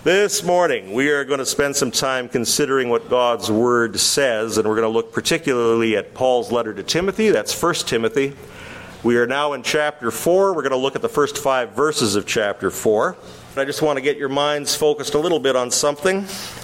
This morning, we are going to spend some time considering what God's Word says, and we're going to look particularly at Paul's letter to Timothy. That's 1 Timothy. We are now in chapter 4. We're going to look at the first 5 verses of chapter 4. I just want to get your minds focused a little bit on something.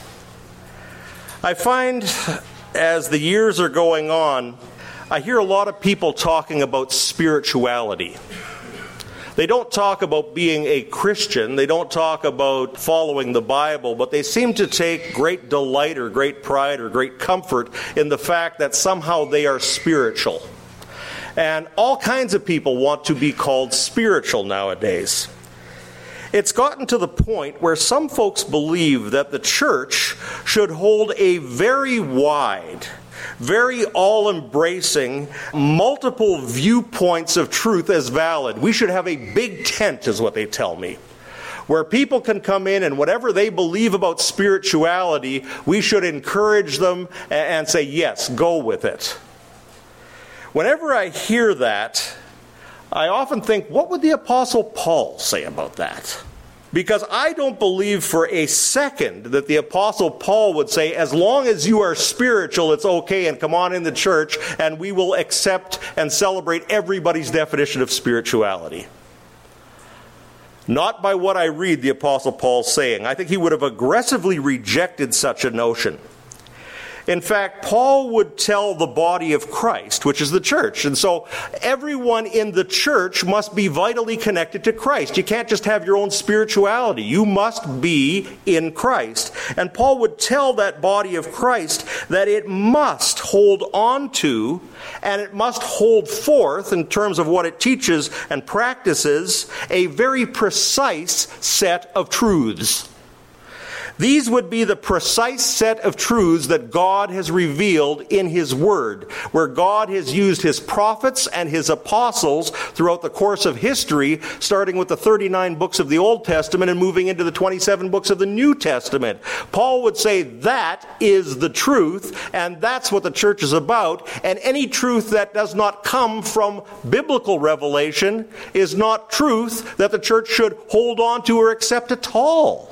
I find as the years are going on, I hear a lot of people talking about spirituality. They don't talk about being a Christian. They don't talk about following the Bible, but they seem to take great delight or great pride or great comfort in the fact that somehow they are spiritual. And all kinds of people want to be called spiritual nowadays. It's gotten to the point where some folks believe that the church should hold a very wide, very all-embracing, multiple viewpoints of truth as valid. We should have a big tent, is what they tell me, where people can come in and whatever they believe about spirituality, we should encourage them and say, yes, go with it. Whenever I hear that, I often think, what would the Apostle Paul say about that? Because I don't believe for a second that the Apostle Paul would say, as long as you are spiritual, it's okay, and come on in the church, and we will accept and celebrate everybody's definition of spirituality. Not by what I read the Apostle Paul saying. I think he would have aggressively rejected such a notion. In fact, Paul would tell the body of Christ, which is the church. And so everyone in the church must be vitally connected to Christ. You can't just have your own spirituality. You must be in Christ. And Paul would tell that body of Christ that it must hold on to and it must hold forth, in terms of what it teaches and practices, a very precise set of truths. These would be the precise set of truths that God has revealed in His Word, where God has used His prophets and His apostles throughout the course of history, starting with the 39 books of the Old Testament and moving into the 27 books of the New Testament. Paul would say that is the truth, and that's what the church is about, and any truth that does not come from biblical revelation is not truth that the church should hold on to or accept at all.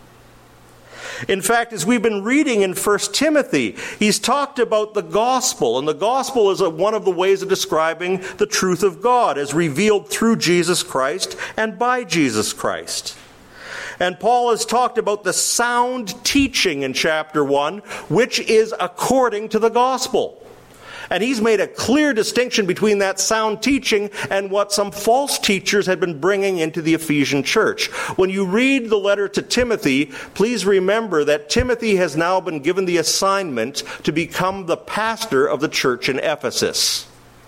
In fact, as we've been reading in 1 Timothy, he's talked about the gospel, and the gospel is one of the ways of describing the truth of God as revealed through Jesus Christ and by Jesus Christ. And Paul has talked about the sound teaching in chapter 1, which is according to the gospel. And he's made a clear distinction between that sound teaching and what some false teachers had been bringing into the Ephesian church. When you read the letter to Timothy, please remember that Timothy has now been given the assignment to become the pastor of the church in Ephesus.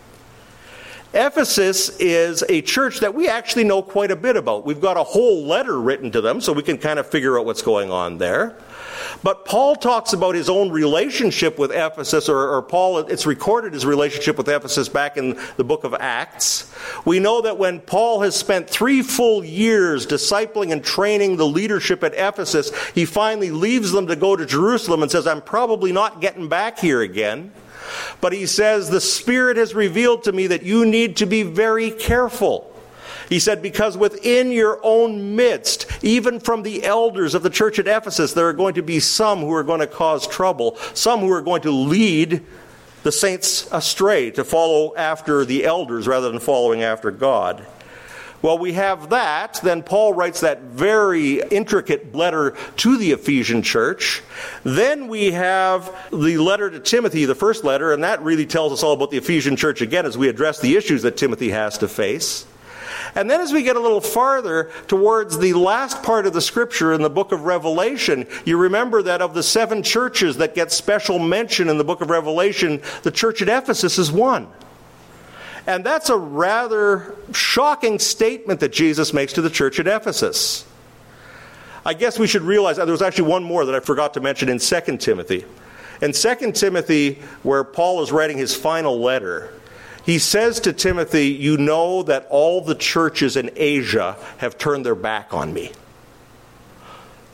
Ephesus is a church that we actually know quite a bit about. We've got a whole letter written to them, so we can kind of figure out what's going on there. But Paul talks about his own relationship with Ephesus, or Paul, it's recorded his relationship with Ephesus back in the book of Acts. We know that when Paul has spent 3 full years discipling and training the leadership at Ephesus, he finally leaves them to go to Jerusalem and says, I'm probably not getting back here again. But he says, the Spirit has revealed to me that you need to be very careful. He said, because within your own midst, even from the elders of the church at Ephesus, there are going to be some who are going to cause trouble, some who are going to lead the saints astray to follow after the elders rather than following after God. Well, we have that. Then Paul writes that very intricate letter to the Ephesian church. Then we have the letter to Timothy, the first letter, and that really tells us all about the Ephesian church again as we address the issues that Timothy has to face. And then as we get a little farther towards the last part of the scripture in the book of Revelation, you remember that of the 7 churches that get special mention in the book of Revelation, the church at Ephesus is one. And that's a rather shocking statement that Jesus makes to the church at Ephesus. I guess we should realize there was actually one more that I forgot to mention in 2 Timothy. In 2 Timothy, where Paul is writing his final letter, he says to Timothy, you know that all the churches in Asia have turned their back on me.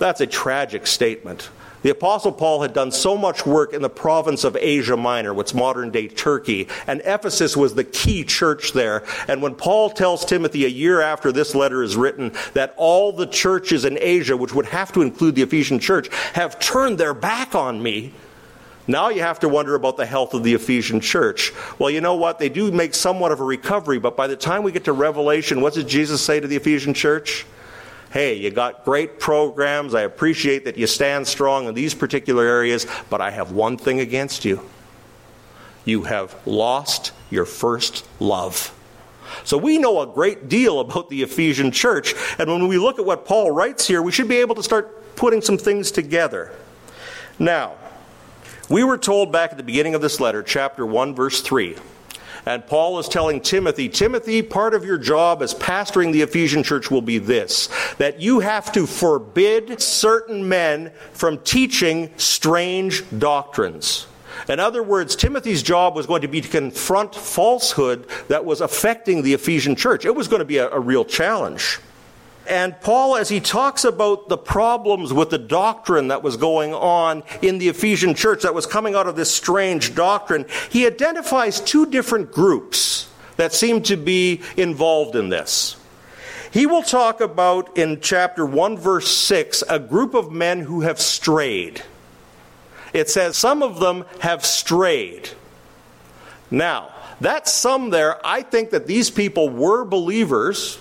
That's a tragic statement. The Apostle Paul had done so much work in the province of Asia Minor, what's modern-day Turkey, and Ephesus was the key church there. And when Paul tells Timothy a year after this letter is written that all the churches in Asia, which would have to include the Ephesian church, have turned their back on me, now you have to wonder about the health of the Ephesian church. Well, you know what? They do make somewhat of a recovery, but by the time we get to Revelation, what does Jesus say to the Ephesian church? Hey, you got great programs. I appreciate that you stand strong in these particular areas, but I have one thing against you. You have lost your first love. So we know a great deal about the Ephesian church, and when we look at what Paul writes here, we should be able to start putting some things together. Now, we were told back at the beginning of this letter, chapter 1, verse 3, and Paul is telling Timothy, part of your job as pastoring the Ephesian church will be this, that you have to forbid certain men from teaching strange doctrines. In other words, Timothy's job was going to be to confront falsehood that was affecting the Ephesian church. It was going to be a real challenge. And Paul, as he talks about the problems with the doctrine that was going on in the Ephesian church that was coming out of this strange doctrine, he identifies two different groups that seem to be involved in this. He will talk about, in chapter 1, verse 6, a group of men who have strayed. It says some of them have strayed. Now, that some there, I think that these people were believers,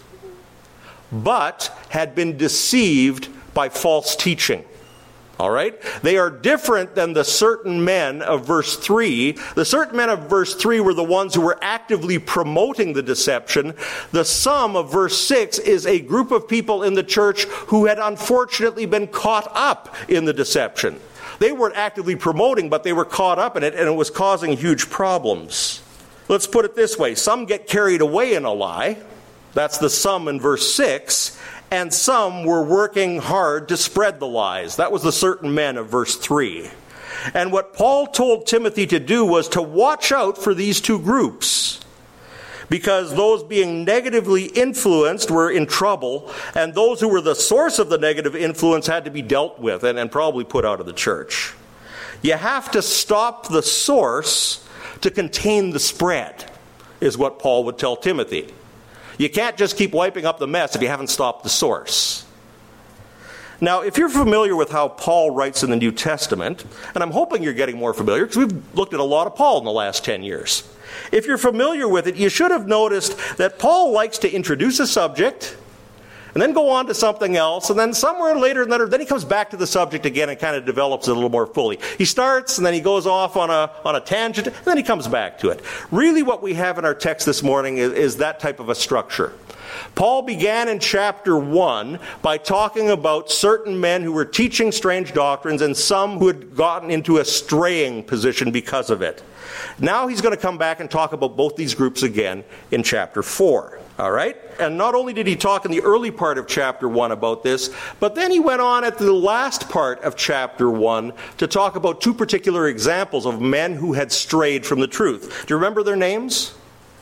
but had been deceived by false teaching. All right? They are different than the certain men of verse 3. The certain men of verse 3 were the ones who were actively promoting the deception. The some of verse 6 is a group of people in the church who had unfortunately been caught up in the deception. They weren't actively promoting, but they were caught up in it, and it was causing huge problems. Let's put it this way. Some get carried away in a lie. That's the some in verse 6. And some were working hard to spread the lies. That was the certain men of verse 3. And what Paul told Timothy to do was to watch out for these two groups, because those being negatively influenced were in trouble, and those who were the source of the negative influence had to be dealt with and probably put out of the church. You have to stop the source to contain the spread, is what Paul would tell Timothy. You can't just keep wiping up the mess if you haven't stopped the source. Now, if you're familiar with how Paul writes in the New Testament, and I'm hoping you're getting more familiar, because we've looked at a lot of Paul in the last 10 years. If you're familiar with it, you should have noticed that Paul likes to introduce a subject, and then go on to something else, and then somewhere later, then he comes back to the subject again and kind of develops it a little more fully. He starts, and then he goes off on a tangent, and then he comes back to it. Really what we have in our text this morning is that type of a structure. Paul began in chapter 1 by talking about certain men who were teaching strange doctrines and some who had gotten into a straying position because of it. Now he's going to come back and talk about both these groups again in chapter 4. All right? And not only did he talk in the early part of chapter 1 about this, but then he went on at the last part of chapter 1 to talk about two particular examples of men who had strayed from the truth. Do you remember their names?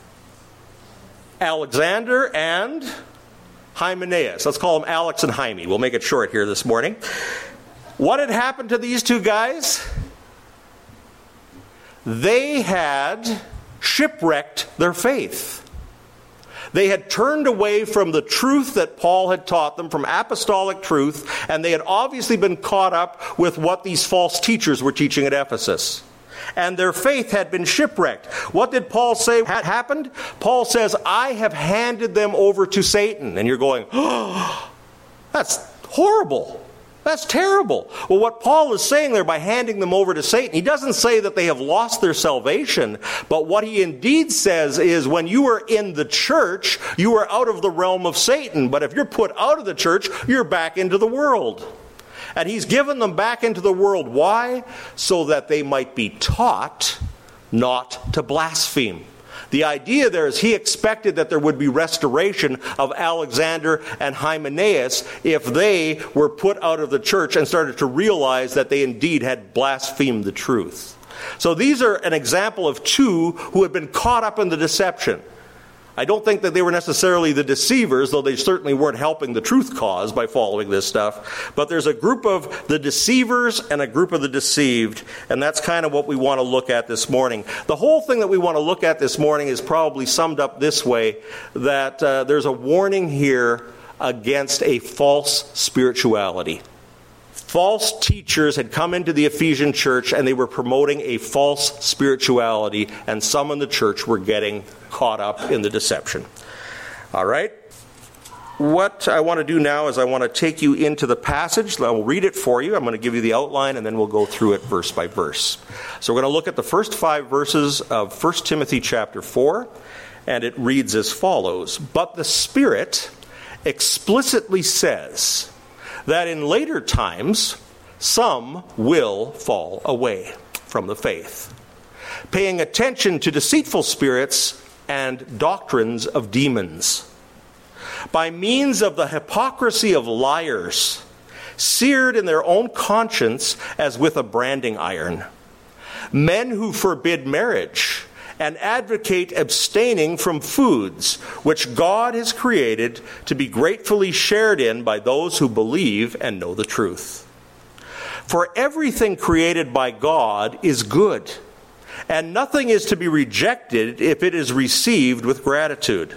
Alexander and Hymenaeus. Let's call them Alex and Jaime. We'll make it short here this morning. What had happened to these two guys? They had shipwrecked their faith. They had turned away from the truth that Paul had taught them, from apostolic truth, and they had obviously been caught up with what these false teachers were teaching at Ephesus. And their faith had been shipwrecked. What did Paul say had happened? Paul says, I have handed them over to Satan. And you're going, oh, that's horrible. That's terrible. Well, what Paul is saying there by handing them over to Satan, he doesn't say that they have lost their salvation, but what he indeed says is when you are in the church, you are out of the realm of Satan. But if you're put out of the church, you're back into the world. And he's given them back into the world. Why? So that they might be taught not to blaspheme. The idea there is he expected that there would be restoration of Alexander and Hymenaeus if they were put out of the church and started to realize that they indeed had blasphemed the truth. So these are an example of two who had been caught up in the deception. I don't think that they were necessarily the deceivers, though they certainly weren't helping the truth cause by following this stuff. But there's a group of the deceivers and a group of the deceived, and that's kind of what we want to look at this morning. The whole thing that we want to look at this morning is probably summed up this way, that there's a warning here against a false spirituality. False teachers had come into the Ephesian church and they were promoting a false spirituality, and some in the church were getting caught up in the deception. All right? What I want to do now is I want to take you into the passage. I will read it for you. I'm going to give you the outline, and then we'll go through it verse by verse. So we're going to look at the first 5 verses of 1 Timothy chapter 4, and it reads as follows. But the Spirit explicitly says that in later times some will fall away from the faith, paying attention to deceitful spirits and doctrines of demons, by means of the hypocrisy of liars, seared in their own conscience as with a branding iron, men who forbid marriage and advocate abstaining from foods which God has created to be gratefully shared in by those who believe and know the truth. For everything created by God is good, and nothing is to be rejected if it is received with gratitude.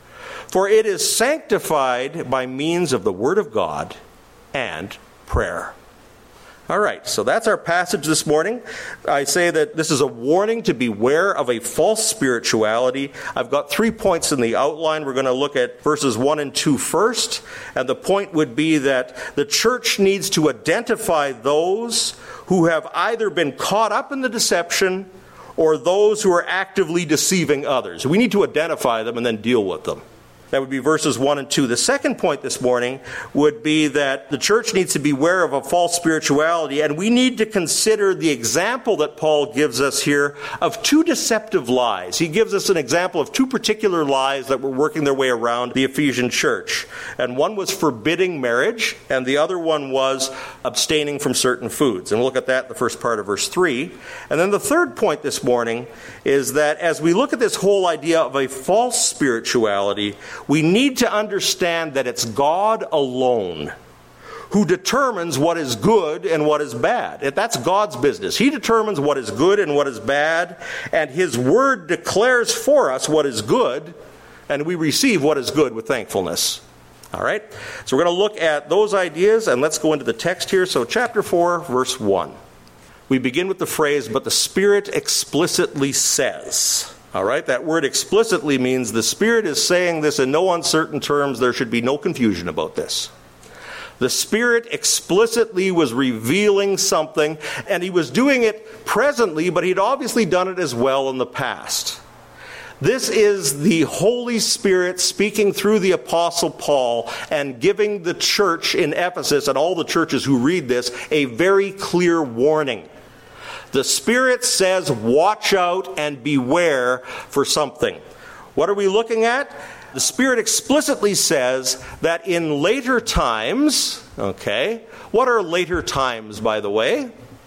For it is sanctified by means of the Word of God and prayer. All right, so that's our passage this morning. I say that this is a warning to beware of a false spirituality. I've got 3 points in the outline. We're going to look at verses 1 and 2 first. And the point would be that the church needs to identify those who have either been caught up in the deception or those who are actively deceiving others. We need to identify them and then deal with them. That would be verses 1 and 2. The second point this morning would be that the church needs to beware of a false spirituality, and we need to consider the example that Paul gives us here of 2 deceptive lies. He gives us an example of 2 particular lies that were working their way around the Ephesian church. And one was forbidding marriage, and the other one was abstaining from certain foods. And we'll look at that in the first part of verse 3. And then the third point this morning is that as we look at this whole idea of a false spirituality, we need to understand that it's God alone who determines what is good and what is bad. That's God's business. He determines what is good and what is bad, and His Word declares for us what is good, and we receive what is good with thankfulness. All right? So we're going to look at those ideas, and let's go into the text here. So chapter 4, verse 1. We begin with the phrase, but the Spirit explicitly says. All right, that word explicitly means the Spirit is saying this in no uncertain terms. There should be no confusion about this. The Spirit explicitly was revealing something, and He was doing it presently, but He'd obviously done it as well in the past. This is the Holy Spirit speaking through the Apostle Paul and giving the church in Ephesus and all the churches who read this a very clear warning. The Spirit says, watch out and beware for something. What are we looking at? The Spirit explicitly says that in later times, okay, what are later times, by the way?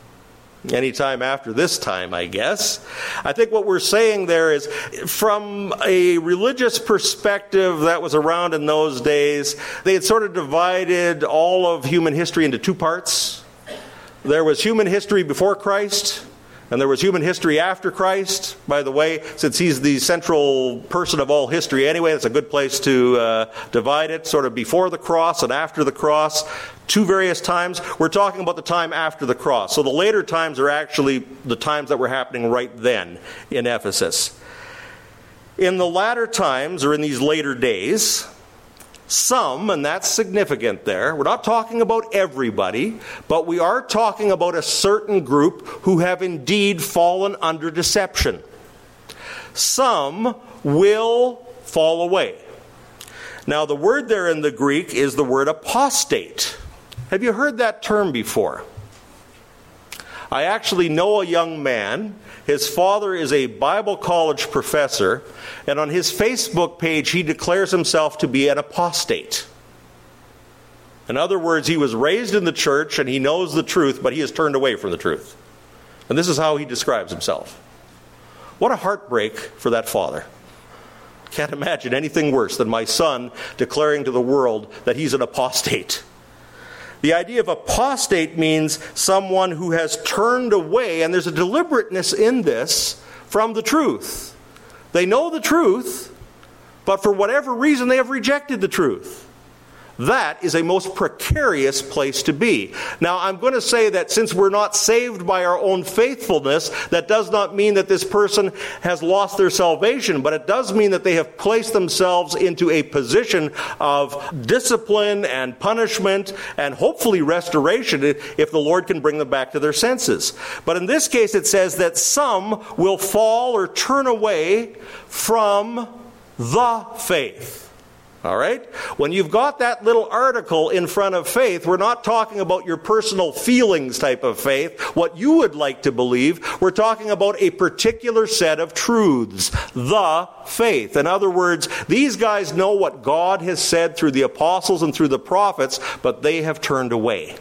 Any time after this time, I guess. I think what we're saying there is, from a religious perspective that was around in those days, they had sort of divided all of human history into 2 parts. There was human history before Christ, and there was human history after Christ. By the way, since He's the central person of all history anyway, it's a good place to divide it, sort of before the cross and after the cross. 2 various times. We're talking about the time after the cross. So the later times are actually the times that were happening right then in Ephesus. In the latter times, or in these later days, some, and that's significant there, we're not talking about everybody, but we are talking about a certain group who have indeed fallen under deception. Some will fall away. Now, the word there in the Greek is the word apostate. Have you heard that term before? I actually know a young man. His father is a Bible college professor, and on his Facebook page he declares himself to be an apostate. In other words, he was raised in the church and he knows the truth, but he has turned away from the truth. And this is how he describes himself. What a heartbreak for that father. Can't imagine anything worse than my son declaring to the world that he's an apostate. The idea of apostate means someone who has turned away, and there's a deliberateness in this, from the truth. They know the truth, but for whatever reason they have rejected the truth. That is a most precarious place to be. Now, I'm going to say that since we're not saved by our own faithfulness, that does not mean that this person has lost their salvation, but it does mean that they have placed themselves into a position of discipline and punishment and hopefully restoration if the Lord can bring them back to their senses. But in this case, it says that some will fall or turn away from the faith. All right? When you've got that little article in front of faith, we're not talking about your personal feelings type of faith, what you would like to believe. We're talking about a particular set of truths, the faith. In other words, these guys know what God has said through the apostles and through the prophets, but they have turned away.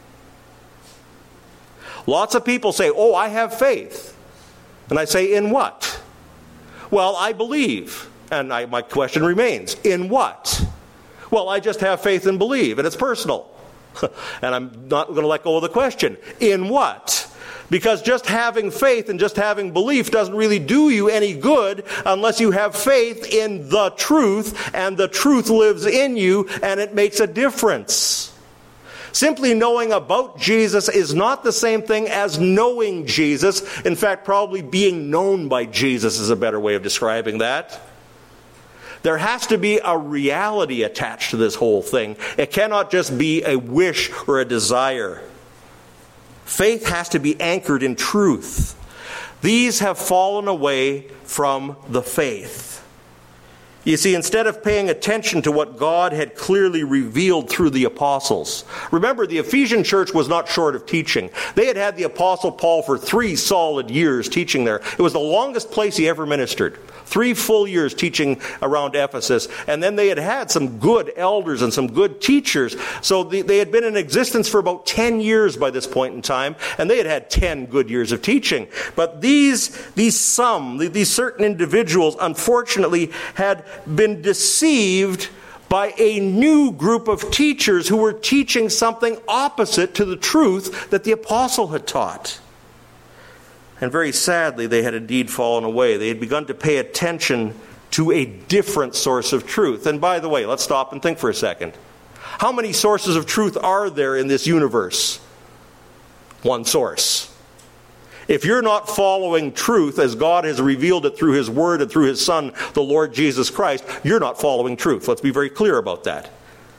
Lots of people say, oh, I have faith. And I say, in what? Well, I believe. And my question remains, in what? Well, I just have faith and believe, and it's personal. And I'm not going to let go of the question. In what? Because just having faith and just having belief doesn't really do you any good unless you have faith in the truth, and the truth lives in you, and it makes a difference. Simply knowing about Jesus is not the same thing as knowing Jesus. In fact, probably being known by Jesus is a better way of describing that. There has to be a reality attached to this whole thing. It cannot just be a wish or a desire. Faith has to be anchored in truth. These have fallen away from the faith. You see, instead of paying attention to what God had clearly revealed through the apostles. Remember, the Ephesian church was not short of teaching. They had had the apostle Paul for 3 solid years teaching there. It was the longest place he ever ministered. 3 full years teaching around Ephesus. And then they had had some good elders and some good teachers. So they had been in existence for about 10 years by this point in time. And they had had 10 good years of teaching. But these certain individuals, unfortunately, had been deceived by a new group of teachers who were teaching something opposite to the truth that the apostle had taught. And very sadly, they had indeed fallen away. They had begun to pay attention to a different source of truth. And by the way, let's stop and think for a second. How many sources of truth are there in this universe? One source. If you're not following truth as God has revealed it through His Word and through His Son, the Lord Jesus Christ, you're not following truth. Let's be very clear about that.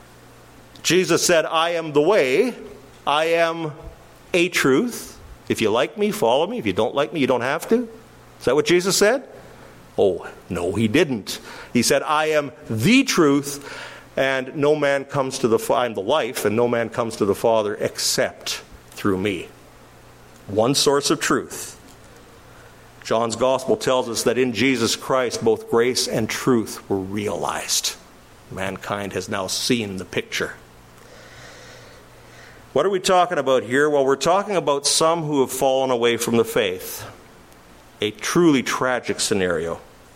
Jesus said, I am the way, I am a truth. If you like me, follow me. If you don't like me, you don't have to. Is that what Jesus said? Oh, no, He didn't. He said, I am the truth, and no man comes to I'm the life, and no man comes to the Father except through me. One source of truth. John's Gospel tells us that in Jesus Christ, both grace and truth were realized. Mankind has now seen the picture. What are we talking about here? Well, we're talking about some who have fallen away from the faith. A truly tragic scenario.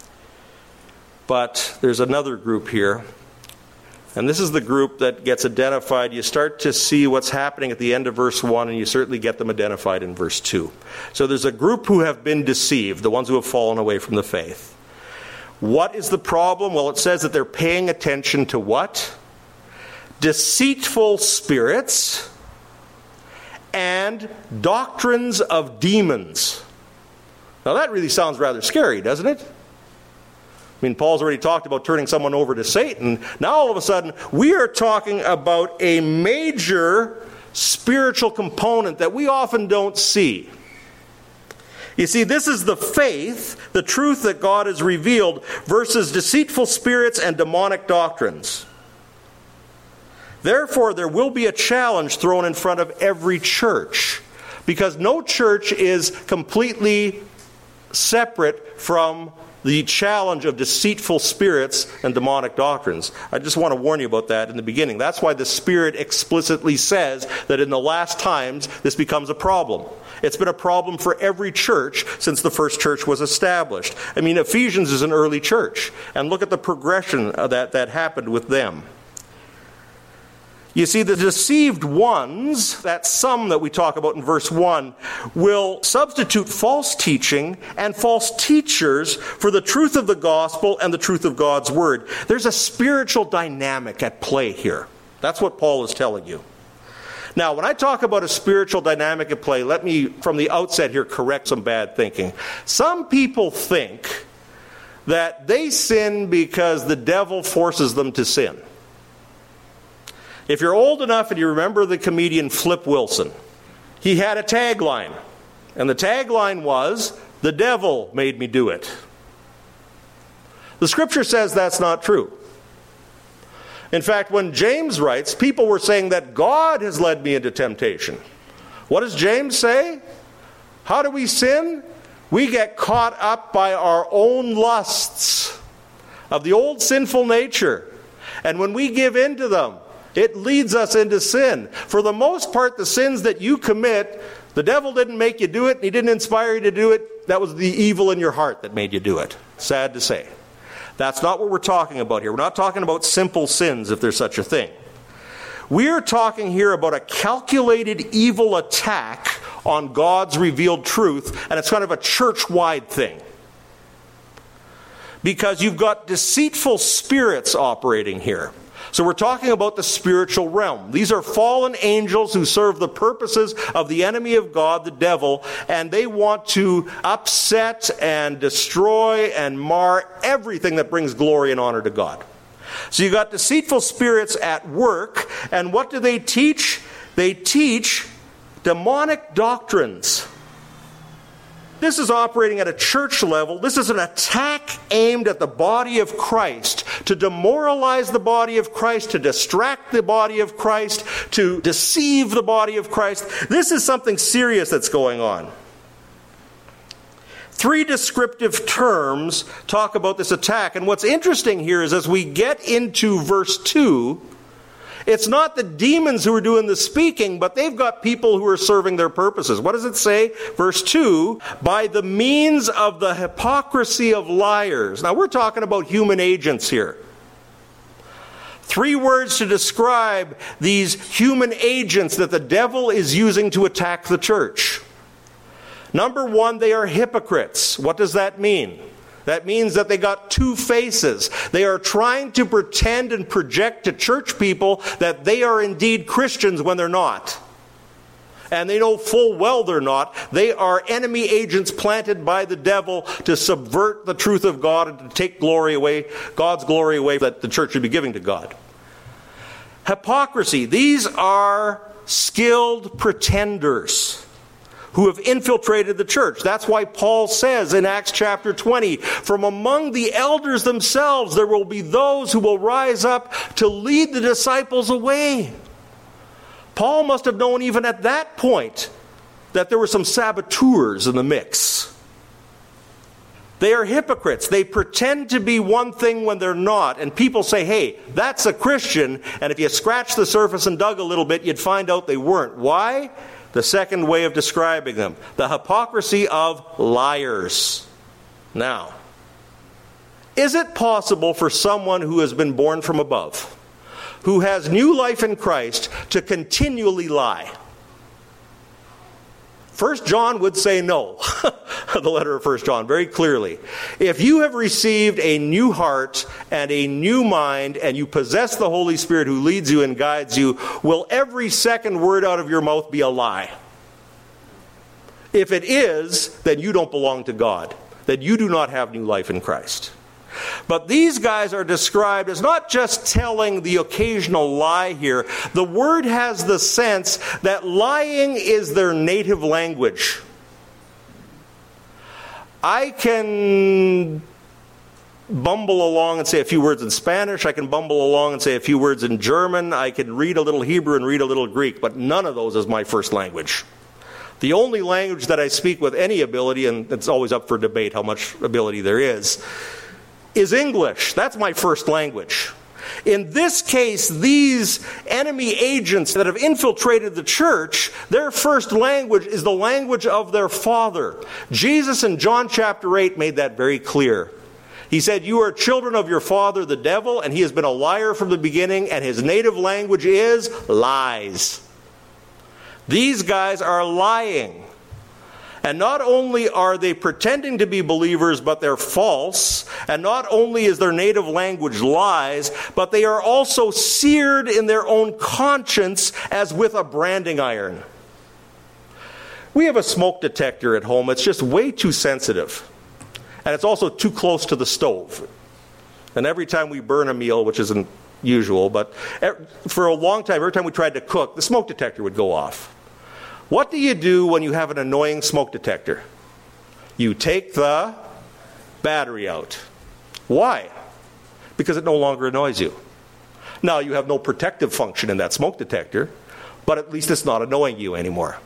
But there's another group here. And this is the group that gets identified. You start to see what's happening at the end of verse 1, and you certainly get them identified in verse 2. So there's a group who have been deceived, the ones who have fallen away from the faith. What is the problem? Well, it says that they're paying attention to what? Deceitful spirits and doctrines of demons. Now that really sounds rather scary, doesn't it? I mean, Paul's already talked about turning someone over to Satan. Now all of a sudden, we are talking about a major spiritual component that we often don't see. You see, this is the faith, the truth that God has revealed, versus deceitful spirits and demonic doctrines. Therefore, there will be a challenge thrown in front of every church, because no church is completely separate from the challenge of deceitful spirits and demonic doctrines. I just want to warn you about that in the beginning. That's why the Spirit explicitly says that in the last times this becomes a problem. It's been a problem for every church since the first church was established. I mean, Ephesians is an early church, and look at the progression that happened with them. You see, the deceived ones, that some that we talk about in verse 1, will substitute false teaching and false teachers for the truth of the gospel and the truth of God's word. There's a spiritual dynamic at play here. That's what Paul is telling you. Now, when I talk about a spiritual dynamic at play, let me, from the outset here, correct some bad thinking. Some people think that they sin because the devil forces them to sin. If you're old enough and you remember the comedian Flip Wilson, he had a tagline. And the tagline was, "The devil made me do it." The scripture says that's not true. In fact, when James writes, people were saying that God has led me into temptation. What does James say? How do we sin? We get caught up by our own lusts of the old sinful nature. And when we give in to them, it leads us into sin. For the most part, the sins that you commit, the devil didn't make you do it, and he didn't inspire you to do it. That was the evil in your heart that made you do it. Sad to say. That's not what we're talking about here. We're not talking about simple sins, if there's such a thing. We're talking here about a calculated evil attack on God's revealed truth, and it's kind of a church-wide thing. Because you've got deceitful spirits operating here. So we're talking about the spiritual realm. These are fallen angels who serve the purposes of the enemy of God, the devil, and they want to upset and destroy and mar everything that brings glory and honor to God. So you've got deceitful spirits at work, and what do they teach? They teach demonic doctrines. This is operating at a church level. This is an attack aimed at the body of Christ, to demoralize the body of Christ, to distract the body of Christ, to deceive the body of Christ. This is something serious that's going on. 3 descriptive terms talk about this attack. And what's interesting here is as we get into verse 2, it's not the demons who are doing the speaking, but they've got people who are serving their purposes. What does it say? Verse 2, by the means of the hypocrisy of liars. Now we're talking about human agents here. 3 words to describe these human agents that the devil is using to attack the church. Number 1, they are hypocrites. What does that mean? That means that they got 2 faces. They are trying to pretend and project to church people that they are indeed Christians when they're not. And they know full well they're not. They are enemy agents planted by the devil to subvert the truth of God and to take glory away, God's glory away that the church should be giving to God. Hypocrisy. These are skilled pretenders who have infiltrated the church. That's why Paul says in Acts chapter 20, from among the elders themselves there will be those who will rise up to lead the disciples away. Paul must have known even at that point that there were some saboteurs in the mix. They are hypocrites. They pretend to be one thing when they're not. And people say, hey, that's a Christian. And if you scratch the surface and dug a little bit, you'd find out they weren't. Why? The second way of describing them, the hypocrisy of liars. Now, is it possible for someone who has been born from above, who has new life in Christ, to continually lie? 1 John would say no. The letter of 1 John, very clearly. If you have received a new heart and a new mind, and you possess the Holy Spirit who leads you and guides you, will every second word out of your mouth be a lie? If it is, then you don't belong to God. Then you do not have new life in Christ. But these guys are described as not just telling the occasional lie here. The word has the sense that lying is their native language. I can bumble along and say a few words in Spanish. I can bumble along and say a few words in German. I can read a little Hebrew and read a little Greek. But none of those is my first language. The only language that I speak with any ability, and it's always up for debate how much ability there is English. That's my first language. In this case, these enemy agents that have infiltrated the church, their first language is the language of their father. Jesus in John chapter 8 made that very clear. He said, "You are children of your father, the devil, and he has been a liar from the beginning, and his native language is lies." These guys are lying. And not only are they pretending to be believers, but they're false. And not only is their native language lies, but they are also seared in their own conscience as with a branding iron. We have a smoke detector at home. It's just way too sensitive. And it's also too close to the stove. And every time we burn a meal, which isn't usual, but for a long time, every time we tried to cook, the smoke detector would go off. What do you do when you have an annoying smoke detector? You take the battery out. Why? Because it no longer annoys you. Now, you have no protective function in that smoke detector, but at least it's not annoying you anymore.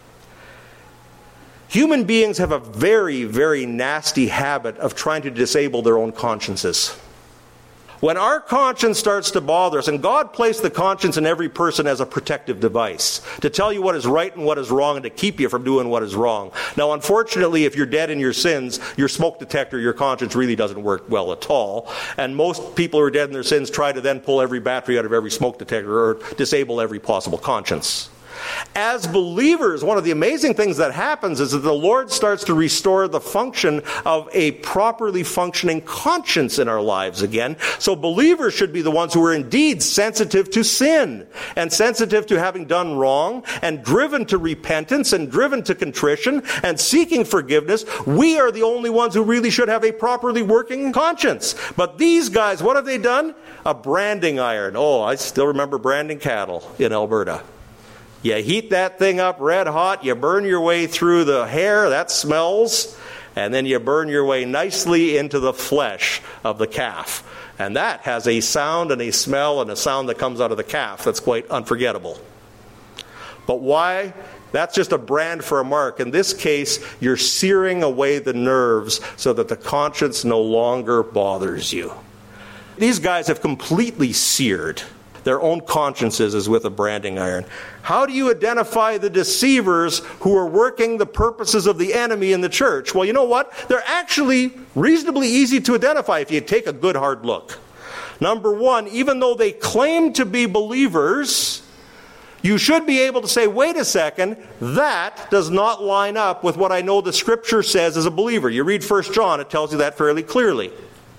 Human beings have a very, very nasty habit of trying to disable their own consciences. When our conscience starts to bother us, and God placed the conscience in every person as a protective device, to tell you what is right and what is wrong, and to keep you from doing what is wrong. Now, unfortunately, if you're dead in your sins, your smoke detector, your conscience really doesn't work well at all. And most people who are dead in their sins try to then pull every battery out of every smoke detector or disable every possible conscience. As believers, one of the amazing things that happens is that the Lord starts to restore the function of a properly functioning conscience in our lives again. So believers should be the ones who are indeed sensitive to sin and sensitive to having done wrong and driven to repentance and driven to contrition and seeking forgiveness. We are the only ones who really should have a properly working conscience. But these guys, what have they done? A branding iron. Oh, I still remember branding cattle in Alberta. You heat that thing up red hot, you burn your way through the hair, that smells, and then you burn your way nicely into the flesh of the calf. And that has a sound and a smell and a sound that comes out of the calf that's quite unforgettable. But why? That's just a brand for a mark. In this case, you're searing away the nerves so that the conscience no longer bothers you. These guys have completely seared their own consciences as with a branding iron. How do you identify the deceivers who are working the purposes of the enemy in the church? Well, you know what? They're actually reasonably easy to identify if you take a good hard look. Number one, even though they claim to be believers, you should be able to say, wait a second, that does not line up with what I know the Scripture says as a believer. You read 1 John, it tells you that fairly clearly.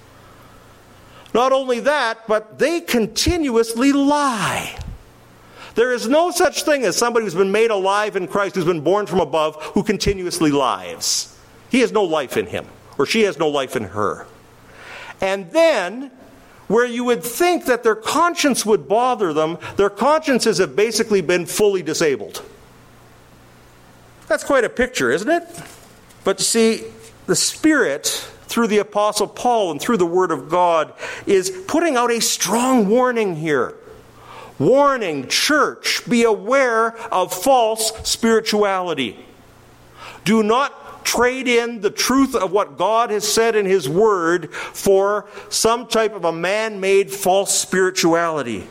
Not only that, but they continuously lie. There is no such thing as somebody who's been made alive in Christ, who's been born from above, who continuously lies. He has no life in him, or she has no life in her. And then, where you would think that their conscience would bother them, their consciences have basically been fully disabled. That's quite a picture, isn't it? But you see, the Spirit, through the Apostle Paul and through the Word of God, is putting out a strong warning here. Warning, church, be aware of false spirituality. Do not trade in the truth of what God has said in His Word for some type of a man-made false spirituality.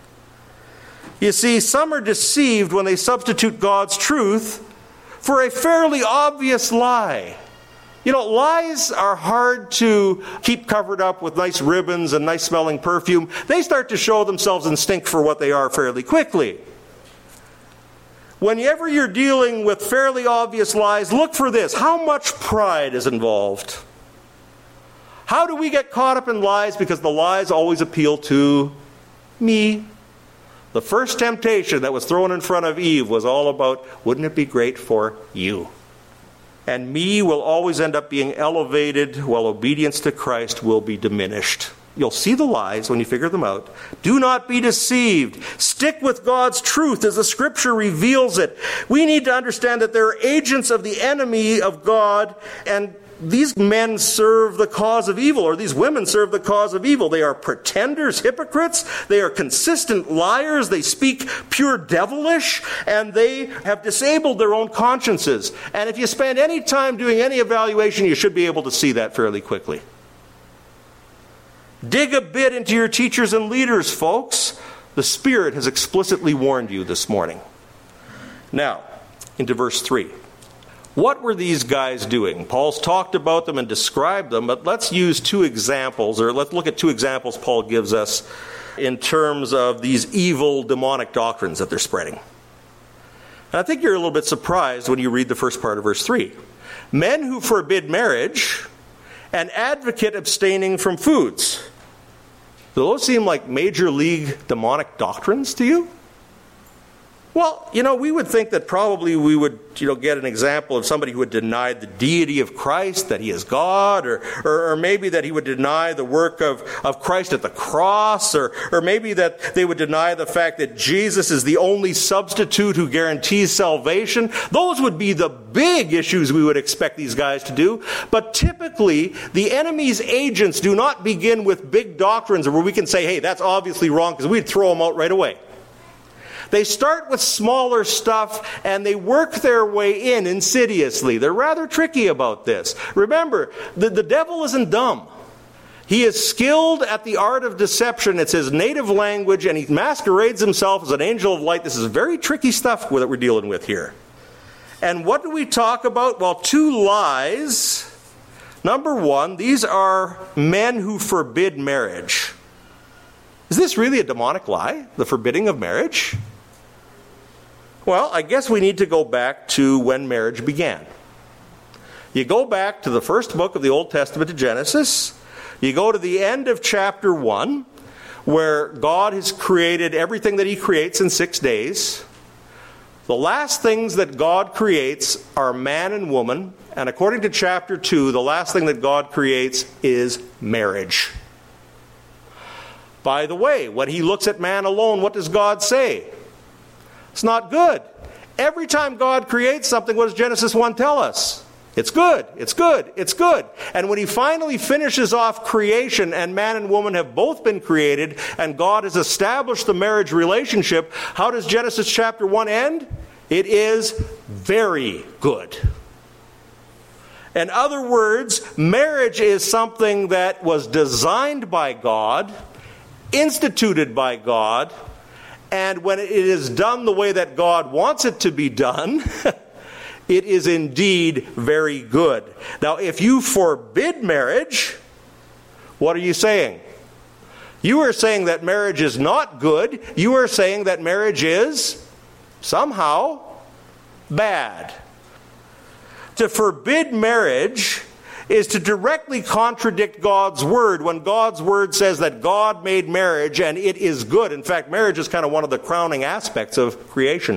You see, some are deceived when they substitute God's truth for a fairly obvious lie. You know, lies are hard to keep covered up with nice ribbons and nice smelling perfume. They start to show themselves and stink for what they are fairly quickly. Whenever you're dealing with fairly obvious lies, look for this. How much pride is involved? How do we get caught up in lies? Because the lies always appeal to me. The first temptation that was thrown in front of Eve was all about, wouldn't it be great for you? And me will always end up being elevated while obedience to Christ will be diminished. You'll see the lies when you figure them out. Do not be deceived. Stick with God's truth as the Scripture reveals it. We need to understand that there are agents of the enemy of God, and these men serve the cause of evil, or these women serve the cause of evil. They are pretenders, hypocrites. They are consistent liars. They speak pure devilish, and they have disabled their own consciences. And if you spend any time doing any evaluation, you should be able to see that fairly quickly. Dig a bit into your teachers and leaders, folks. The Spirit has explicitly warned you this morning. Now, into verse 3. What were these guys doing? Paul's talked about them and described them, but let's use two examples, or let's look at two examples Paul gives us in terms of these evil demonic doctrines that they're spreading. And I think you're a little bit surprised when you read the first part of verse 3. Men who forbid marriage and advocate abstaining from foods. Do those seem like major league demonic doctrines to you? Well, we would think that probably we would, get an example of somebody who would deny the deity of Christ, that he is God, or maybe that he would deny the work of Christ at the cross, or maybe that they would deny the fact that Jesus is the only substitute who guarantees salvation. Those would be the big issues we would expect these guys to do. But typically, the enemy's agents do not begin with big doctrines where we can say, hey, that's obviously wrong, because we'd throw them out right away. They start with smaller stuff, and they work their way in insidiously. They're rather tricky about this. Remember, the devil isn't dumb. He is skilled at the art of deception. It's his native language, and he masquerades himself as an angel of light. This is very tricky stuff that we're dealing with here. And what do we talk about? Well, two lies. Number one, these are men who forbid marriage. Is this really a demonic lie, the forbidding of marriage? Well, I guess we need to go back to when marriage began. You go back to the first book of the Old Testament, to Genesis. You go to the end of chapter 1, where God has created everything that he creates in 6 days. The last things that God creates are man and woman, and according to chapter 2, the last thing that God creates is marriage. By the way, when he looks at man alone, what does God say? It's not good. Every time God creates something, what does Genesis 1 tell us? It's good, it's good, it's good. And when he finally finishes off creation, and man and woman have both been created, and God has established the marriage relationship, how does Genesis chapter 1 end? It is very good. In other words, marriage is something that was designed by God, instituted by God, and when it is done the way that God wants it to be done, it is indeed very good. Now, if you forbid marriage, what are you saying? You are saying that marriage is not good. You are saying that marriage is somehow bad. To forbid marriage is to directly contradict God's word when God's word says that God made marriage and it is good. In fact, marriage is kind of one of the crowning aspects of creation.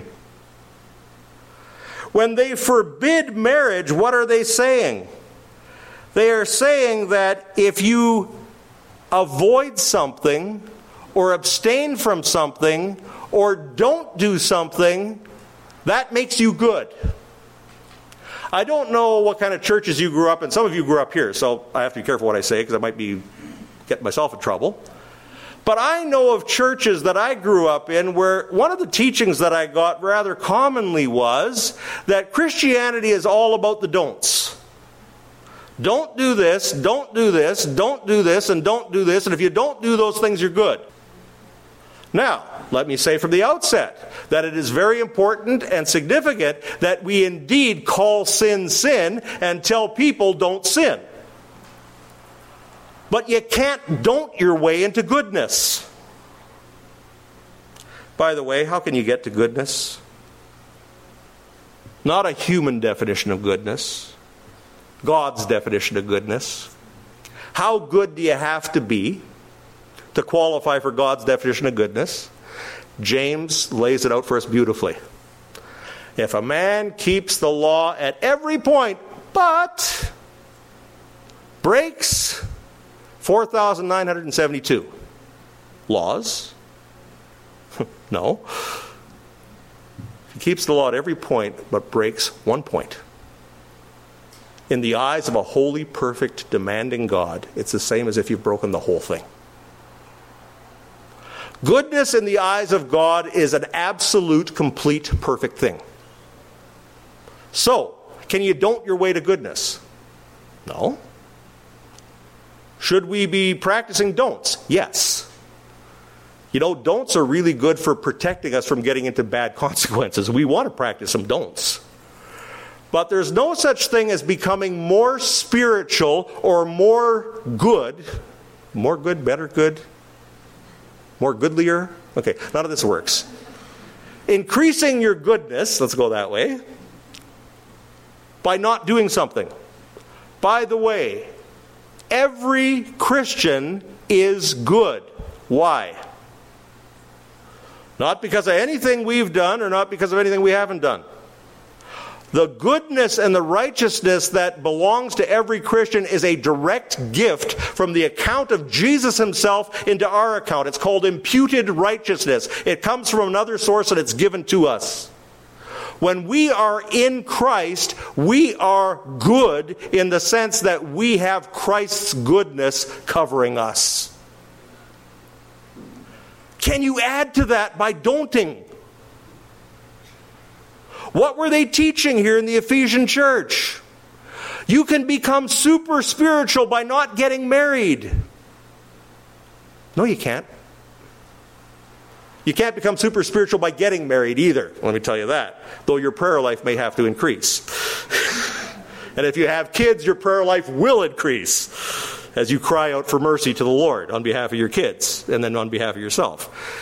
When they forbid marriage, what are they saying? They are saying that if you avoid something or abstain from something or don't do something, that makes you good. I don't know what kind of churches you grew up in. Some of you grew up here, so I have to be careful what I say because I might be getting myself in trouble. But I know of churches that I grew up in where one of the teachings that I got rather commonly was that Christianity is all about the don'ts. Don't do this, don't do this, don't do this, and don't do this. And if you don't do those things, you're good. Now, let me say from the outset that it is very important and significant that we indeed call sin sin and tell people don't sin. But you can't don't your way into goodness. By the way, how can you get to goodness? Not a human definition of goodness. God's definition of goodness. How good do you have to be to qualify for God's definition of goodness? James lays it out for us beautifully. If a man keeps the law at every point, but breaks 4,972 laws, no. He keeps the law at every point, but breaks one point. In the eyes of a holy, perfect, demanding God, it's the same as if you've broken the whole thing. Goodness in the eyes of God is an absolute, complete, perfect thing. So, can you don't your way to goodness? No. Should we be practicing don'ts? Yes. You know, don'ts are really good for protecting us from getting into bad consequences. We want to practice some don'ts. But there's no such thing as becoming more spiritual or more good, better, good, more goodlier. Okay, none of this works. Increasing your goodness, let's go that way, by not doing something. By the way, every Christian is good. Why? Not because of anything we've done or not because of anything we haven't done. The goodness and the righteousness that belongs to every Christian is a direct gift from the account of Jesus himself into our account. It's called imputed righteousness. It comes from another source and it's given to us. When we are in Christ, we are good in the sense that we have Christ's goodness covering us. Can you add to that by don'ting? What were they teaching here in the Ephesian church? You can become super spiritual by not getting married. No, you can't. You can't become super spiritual by getting married either, let me tell you that. Though your prayer life may have to increase. And if you have kids, your prayer life will increase as you cry out for mercy to the Lord on behalf of your kids and then on behalf of yourself.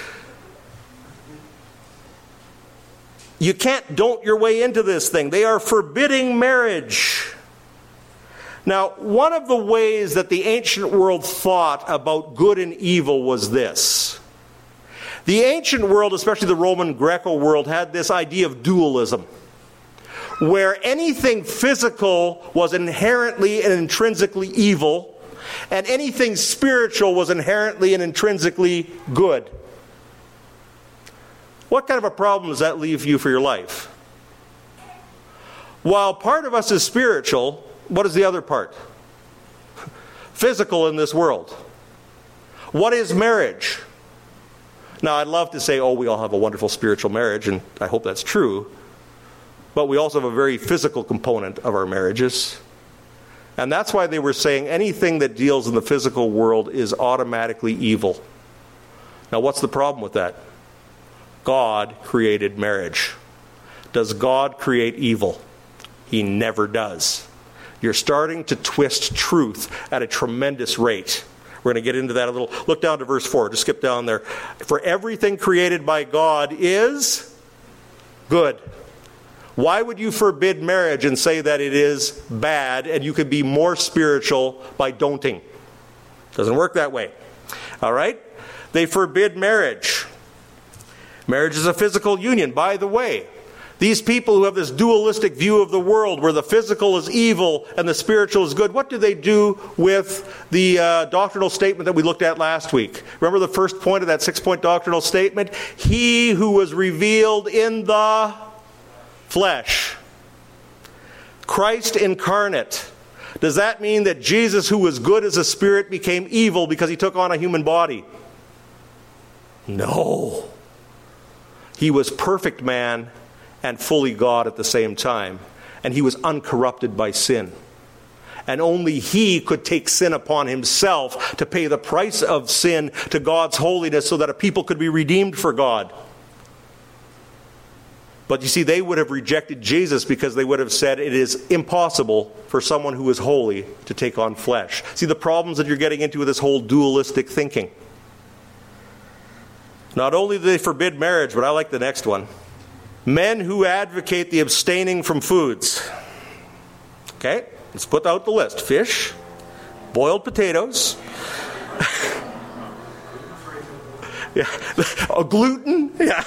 You can't don't your way into this thing. They are forbidding marriage. Now, one of the ways that the ancient world thought about good and evil was this. The ancient world, especially the Roman Greco world, had this idea of dualism, where anything physical was inherently and intrinsically evil, and anything spiritual was inherently and intrinsically good. What kind of a problem does that leave you for your life? While part of us is spiritual, what is the other part? Physical in this world. What is marriage? Now, I'd love to say, we all have a wonderful spiritual marriage, and I hope that's true. But we also have a very physical component of our marriages. And that's why they were saying anything that deals in the physical world is automatically evil. Now, what's the problem with that? God created marriage. Does God create evil? He never does. You're starting to twist truth at a tremendous rate. We're going to get into that a little. Look down to verse 4. Just skip down there. For everything created by God is good. Why would you forbid marriage and say that it is bad and you could be more spiritual by don'ting? Doesn't work that way. All right? They forbid marriage. Marriage is a physical union. By the way, these people who have this dualistic view of the world where the physical is evil and the spiritual is good, what do they do with the doctrinal statement that we looked at last week? Remember the first point of that 6-point doctrinal statement? He who was revealed in the flesh. Christ incarnate. Does that mean that Jesus, who was good as a spirit, became evil because he took on a human body? No. He was perfect man and fully God at the same time. And he was uncorrupted by sin. And only he could take sin upon himself to pay the price of sin to God's holiness so that a people could be redeemed for God. But you see, they would have rejected Jesus because they would have said it is impossible for someone who is holy to take on flesh. See the problems that you're getting into with this whole dualistic thinking. Not only do they forbid marriage, but I like the next one. Men who advocate the abstaining from foods. Okay, let's put out the list. Fish, boiled potatoes, gluten. Yeah.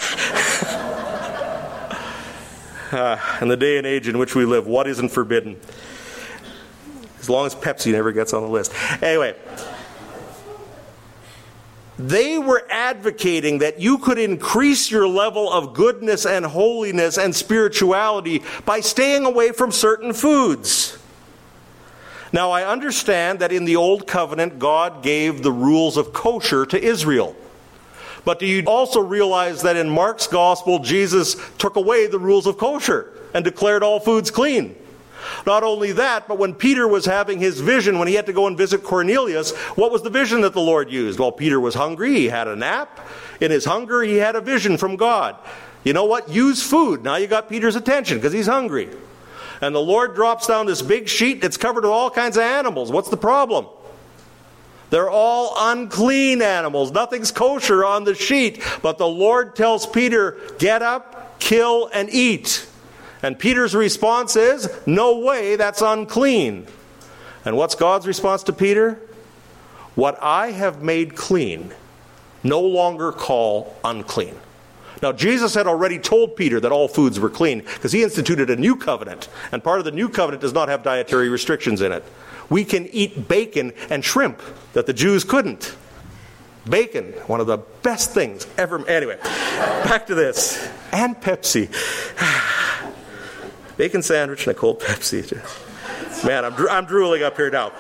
In the day and age in which we live, what isn't forbidden? As long as Pepsi never gets on the list. Anyway. They were advocating that you could increase your level of goodness and holiness and spirituality by staying away from certain foods. Now, I understand that in the Old Covenant, God gave the rules of kosher to Israel. But do you also realize that in Mark's Gospel, Jesus took away the rules of kosher and declared all foods clean? Not only that, but when Peter was having his vision, when he had to go and visit Cornelius, what was the vision that the Lord used? Well, Peter was hungry. He had a nap. In his hunger, he had a vision from God. You know what? Use food. Now you got Peter's attention because he's hungry. And the Lord drops down this big sheet that's covered with all kinds of animals. What's the problem? They're all unclean animals. Nothing's kosher on the sheet. But the Lord tells Peter, get up, kill, and eat. And Peter's response is, no way, that's unclean. And what's God's response to Peter? What I have made clean, no longer call unclean. Now, Jesus had already told Peter that all foods were clean because he instituted a new covenant. And part of the new covenant does not have dietary restrictions in it. We can eat bacon and shrimp that the Jews couldn't. Bacon, one of the best things ever. Anyway, back to this. And Pepsi. Bacon sandwich and a cold Pepsi. Man, I'm drooling up here now.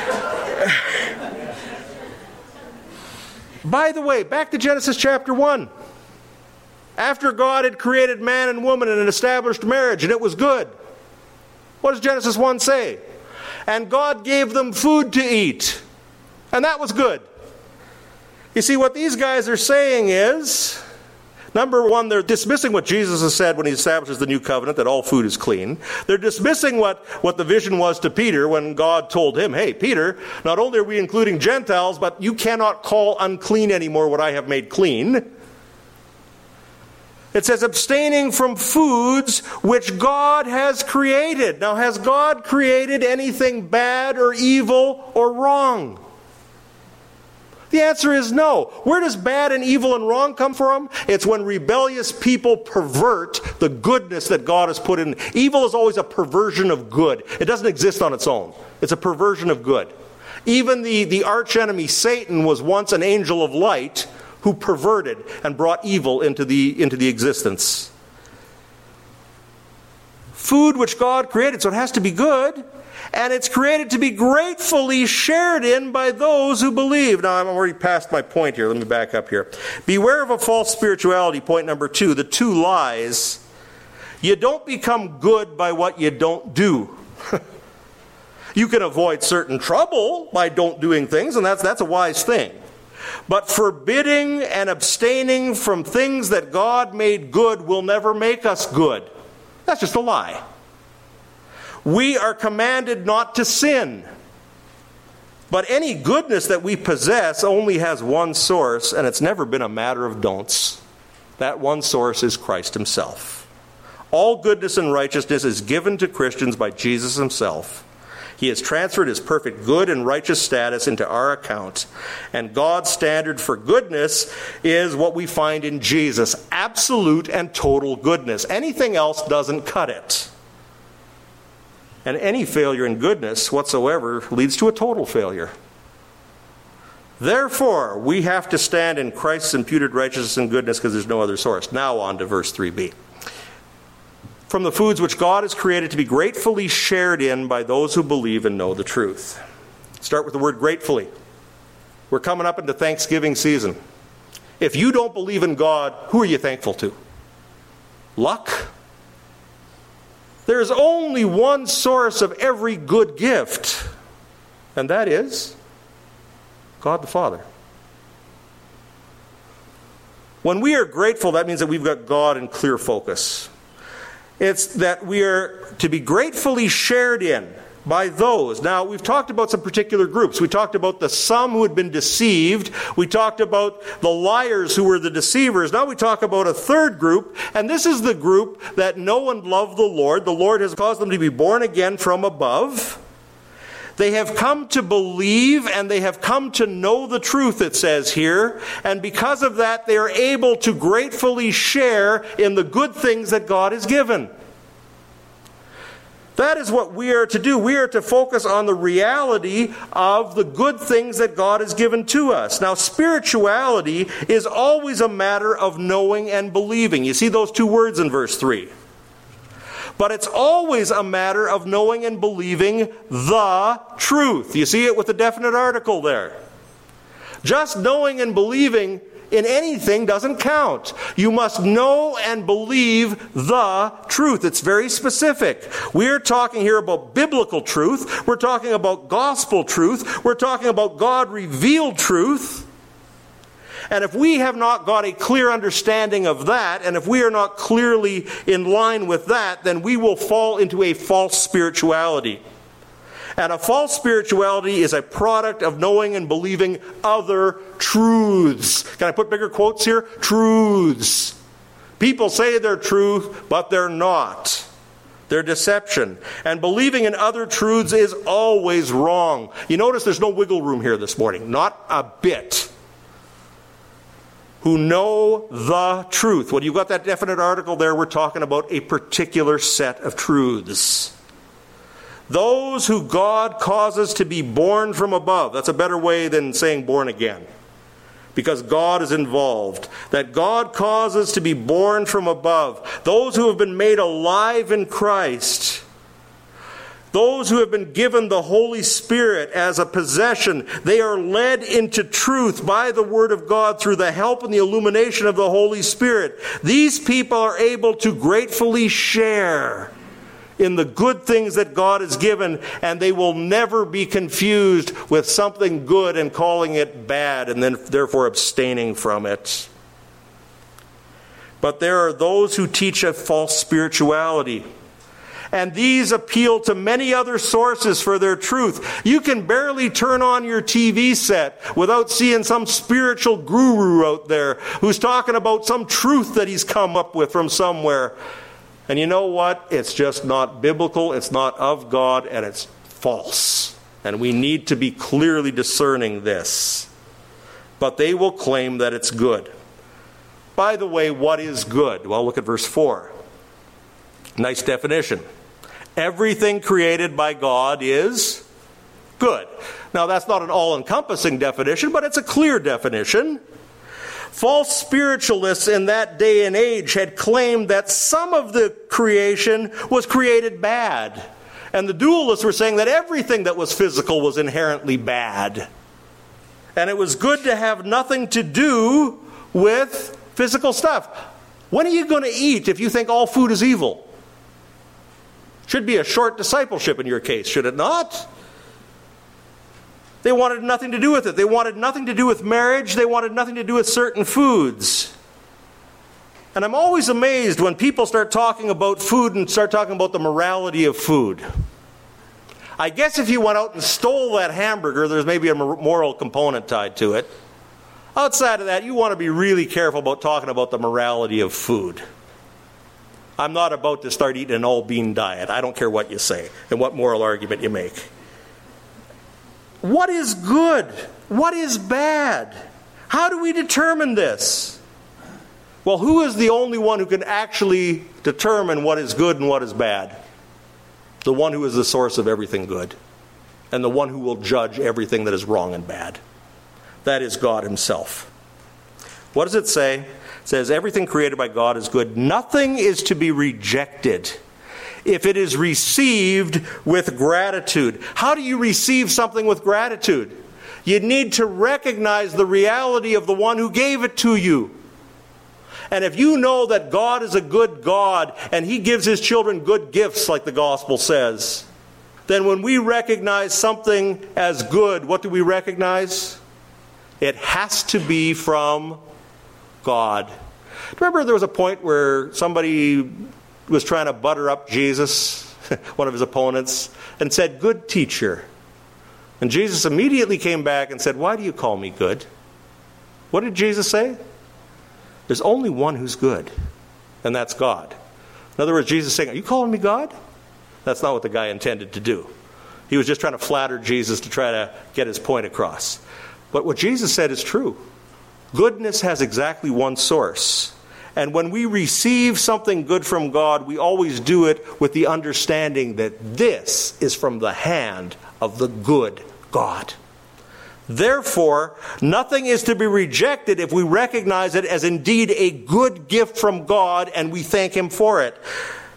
By the way, back to Genesis chapter 1. After God had created man and woman and established marriage, and it was good. What does Genesis 1 say? And God gave them food to eat. And that was good. You see, what these guys are saying is, number one, they're dismissing what Jesus has said when he establishes the new covenant, that all food is clean. They're dismissing what the vision was to Peter when God told him, hey, Peter, not only are we including Gentiles, but you cannot call unclean anymore what I have made clean. It says abstaining from foods which God has created. Now, has God created anything bad or evil or wrong? The answer is no. Where does bad and evil and wrong come from? It's when rebellious people pervert the goodness that God has put in. Evil is always a perversion of good. It doesn't exist on its own. It's a perversion of good. Even the archenemy Satan was once an angel of light who perverted and brought evil into the existence. Food which God created, so it has to be good. And it's created to be gratefully shared in by those who believe. Now, I'm already past my point here. Let me back up here. Beware of a false spirituality, point number 2. The 2 lies. You don't become good by what you don't do. You can avoid certain trouble by don't doing things, and that's a wise thing. But forbidding and abstaining from things that God made good will never make us good. That's just a lie. We are commanded not to sin. But any goodness that we possess only has one source, and it's never been a matter of don'ts. That one source is Christ himself. All goodness and righteousness is given to Christians by Jesus himself. He has transferred his perfect good and righteous status into our account. And God's standard for goodness is what we find in Jesus. Absolute and total goodness. Anything else doesn't cut it. And any failure in goodness whatsoever leads to a total failure. Therefore, we have to stand in Christ's imputed righteousness and goodness because there's no other source. Now on to verse 3b. From the foods which God has created to be gratefully shared in by those who believe and know the truth. Start with the word gratefully. We're coming up into Thanksgiving season. If you don't believe in God, who are you thankful to? Luck? There's only one source of every good gift, and that is God the Father. When we are grateful, that means that we've got God in clear focus. It's that we are to be gratefully shared in by those. Now, we've talked about some particular groups. We talked about the some who had been deceived. We talked about the liars who were the deceivers. Now we talk about a third group, and this is the group that know and love the Lord. The Lord has caused them to be born again from above. They have come to believe and they have come to know the truth, it says here. And because of that, they are able to gratefully share in the good things that God has given. That is what we are to do. We are to focus on the reality of the good things that God has given to us. Now, spirituality is always a matter of knowing and believing. You see those two words in verse 3. But it's always a matter of knowing and believing the truth. You see it with the definite article there. Just knowing and believing in anything doesn't count. You must know and believe the truth. It's very specific. We're talking here about biblical truth. We're talking about gospel truth. We're talking about God-revealed truth. And if we have not got a clear understanding of that, and if we are not clearly in line with that, then we will fall into a false spirituality. And a false spirituality is a product of knowing and believing other truths. Can I put bigger quotes here? Truths. People say they're truth, but they're not. They're deception. And believing in other truths is always wrong. You notice there's no wiggle room here this morning. Not a bit. Who know the truth. When you've got that definite article there, we're talking about a particular set of truths. Those who God causes to be born from above. That's a better way than saying born again. Because God is involved. That God causes to be born from above. Those who have been made alive in Christ. Those who have been given the Holy Spirit as a possession. They are led into truth by the Word of God through the help and the illumination of the Holy Spirit. These people are able to gratefully share in the good things that God has given, and they will never be confused with something good and calling it bad and then therefore abstaining from it. But there are those who teach a false spirituality. And these appeal to many other sources for their truth. You can barely turn on your TV set without seeing some spiritual guru out there who's talking about some truth that he's come up with from somewhere. And you know what? It's just not biblical, it's not of God, and it's false. And we need to be clearly discerning this. But they will claim that it's good. By the way, what is good? Well, look at verse 4. Nice definition. Everything created by God is good. Now, that's not an all-encompassing definition, but it's a clear definition. False spiritualists in that day and age had claimed that some of the creation was created bad. And the dualists were saying that everything that was physical was inherently bad. And it was good to have nothing to do with physical stuff. When are you going to eat if you think all food is evil? Should be a short discipleship in your case, should it not? They wanted nothing to do with it. They wanted nothing to do with marriage. They wanted nothing to do with certain foods. And I'm always amazed when people start talking about food and start talking about the morality of food. I guess if you went out and stole that hamburger, there's maybe a moral component tied to it. Outside of that, you want to be really careful about talking about the morality of food. I'm not about to start eating an all-bean diet. I don't care what you say and what moral argument you make. What is good? What is bad? How do we determine this? Well, who is the only one who can actually determine what is good and what is bad? The one who is the source of everything good. And the one who will judge everything that is wrong and bad. That is God himself. What does it say? It says, everything created by God is good. Nothing is to be rejected if it is received with gratitude. How do you receive something with gratitude? You need to recognize the reality of the one who gave it to you. And if you know that God is a good God and he gives his children good gifts, like the gospel says, then when we recognize something as good, what do we recognize? It has to be from God. Remember there was a point where somebody was trying to butter up Jesus, one of his opponents, and said, "Good teacher." And Jesus immediately came back and said, "Why do you call me good?" What did Jesus say? There's only one who's good, and that's God. In other words, Jesus is saying, "Are you calling me God?" That's not what the guy intended to do. He was just trying to flatter Jesus to try to get his point across. But what Jesus said is true. Goodness has exactly one source. And when we receive something good from God, we always do it with the understanding that this is from the hand of the good God. Therefore, nothing is to be rejected if we recognize it as indeed a good gift from God and we thank him for it.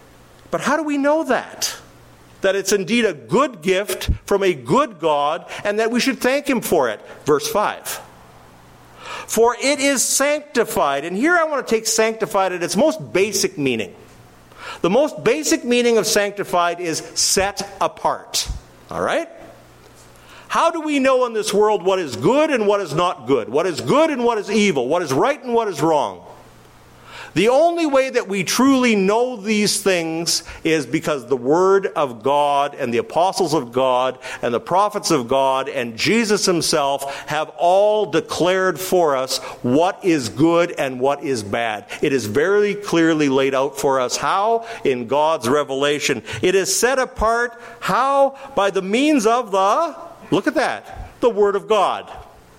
But how do we know that? That it's indeed a good gift from a good God, and that we should thank Him for it. Verse 5. For it is sanctified. And here I want to take sanctified at its most basic meaning. The most basic meaning of sanctified is set apart. All right? How do we know in this world what is good and what is not good? What is good and what is evil? What is right and what is wrong? The only way that we truly know these things is because the Word of God and the apostles of God and the prophets of God and Jesus Himself have all declared for us what is good and what is bad. It is very clearly laid out for us. How? In God's revelation. It is set apart. How? By the means of look at that, the Word of God.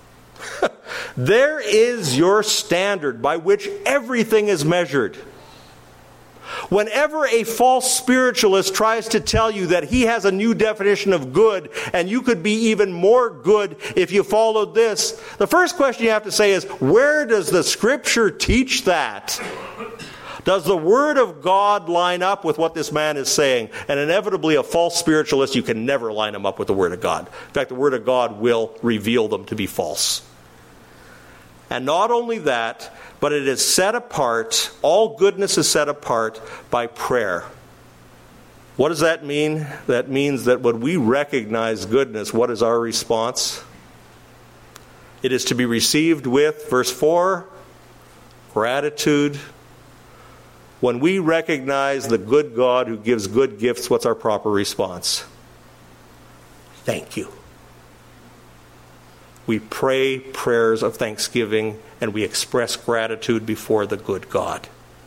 There is your standard by which everything is measured. Whenever a false spiritualist tries to tell you that he has a new definition of good and you could be even more good if you followed this, the first question you have to say is, where does the Scripture teach that? Does the Word of God line up with what this man is saying? And inevitably, a false spiritualist, you can never line them up with the Word of God. In fact, the Word of God will reveal them to be false. And not only that, but it is set apart, all goodness is set apart by prayer. What does that mean? That means that when we recognize goodness, what is our response? It is to be received with, verse 4, gratitude. When we recognize the good God who gives good gifts, what's our proper response? Thank you. We pray prayers of thanksgiving and we express gratitude before the good God.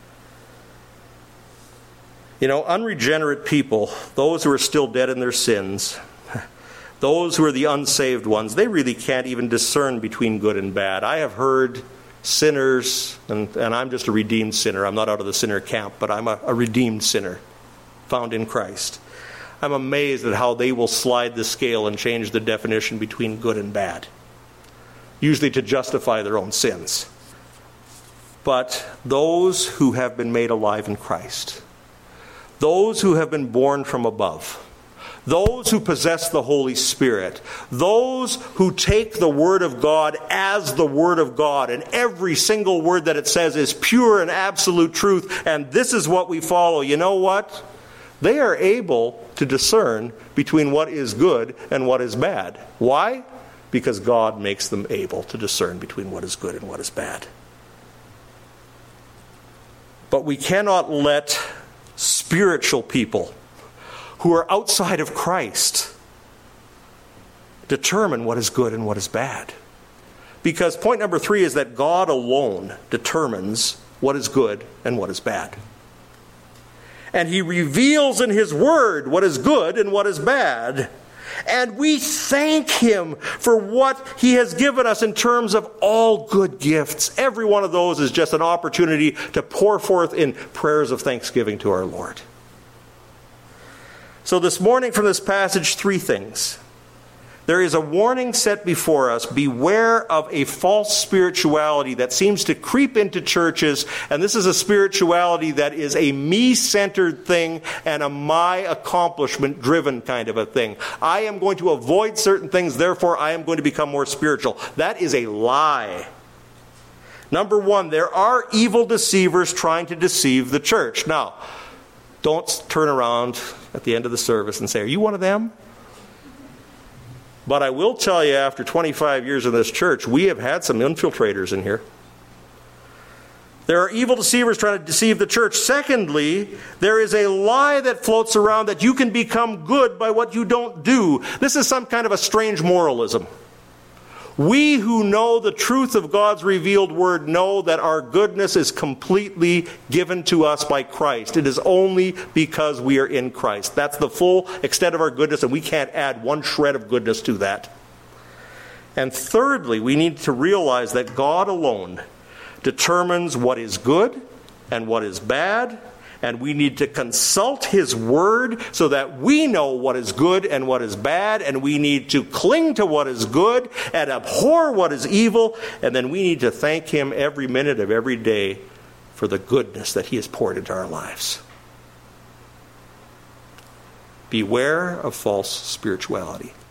You know, unregenerate people, those who are still dead in their sins, those who are the unsaved ones, they really can't even discern between good and bad. I have heard sinners, and I'm just a redeemed sinner. I'm not out of the sinner camp, but I'm a redeemed sinner found in Christ. I'm amazed at how they will slide the scale and change the definition between good and bad, usually to justify their own sins. But those who have been made alive in Christ, those who have been born from above, those who possess the Holy Spirit, those who take the Word of God as the Word of God, and every single word that it says is pure and absolute truth, and this is what we follow, you know what? They are able to discern between what is good and what is bad. Why? Because God makes them able to discern between what is good and what is bad. But we cannot let spiritual people who are outside of Christ determine what is good and what is bad. Because point number 3 is that God alone determines what is good and what is bad. And He reveals in His Word what is good and what is bad. And we thank Him for what He has given us in terms of all good gifts. Every one of those is just an opportunity to pour forth in prayers of thanksgiving to our Lord. So this morning from this passage, 3 things. There is a warning set before us. Beware of a false spirituality that seems to creep into churches. And this is a spirituality that is a me-centered thing and a my accomplishment-driven kind of a thing. I am going to avoid certain things, therefore I am going to become more spiritual. That is a lie. Number 1, there are evil deceivers trying to deceive the church. Now, don't turn around at the end of the service and say, are you one of them? But I will tell you, after 25 years in this church, we have had some infiltrators in here. There are evil deceivers trying to deceive the church. Secondly, there is a lie that floats around that you can become good by what you don't do. This is some kind of a strange moralism. We who know the truth of God's revealed Word know that our goodness is completely given to us by Christ. It is only because we are in Christ. That's the full extent of our goodness, and we can't add one shred of goodness to that. And thirdly, we need to realize that God alone determines what is good and what is bad, and we need to consult His Word so that we know what is good and what is bad, and we need to cling to what is good and abhor what is evil, and then we need to thank Him every minute of every day for the goodness that He has poured into our lives. Beware of false spirituality.